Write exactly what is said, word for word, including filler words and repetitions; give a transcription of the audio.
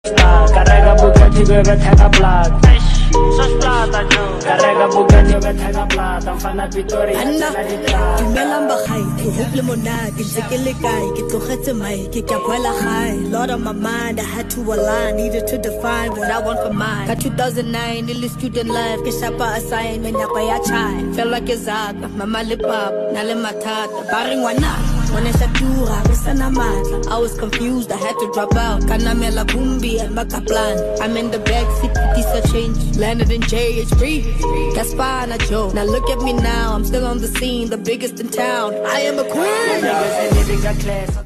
Carrega Bugatti, bebe tega plata. Sos plata, Joe. Carrega Bugatti, bebe tega plata. Fana Vittoria, cena di plata. Dumelang bakgai, ke hople monate, ntse ke le kae, ke tlogetse mai, ke ka boela gae. Lord on my mind, I had to align, needed to define what I want for mine. Ka two thousand nine, in the student life, ke shapa assignment, ya ya chai. Felt like a zaga, mama le papa, na le matata, ba re ngwana. When I I was confused, I had to drop out. Kanamela Bumbi and Macaplan. I'm in the backseat, this a change. Landed in J H B. Gaspar and Joe. Now look at me now, I'm still on the scene, the biggest in town. I am a queen.